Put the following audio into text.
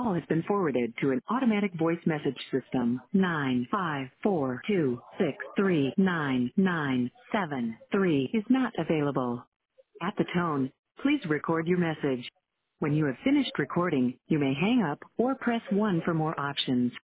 call has been forwarded to an automatic voice message system. 95426399973 is not available. At the tone, please record your message. When you have finished recording, you may hang up or press 1 for more options.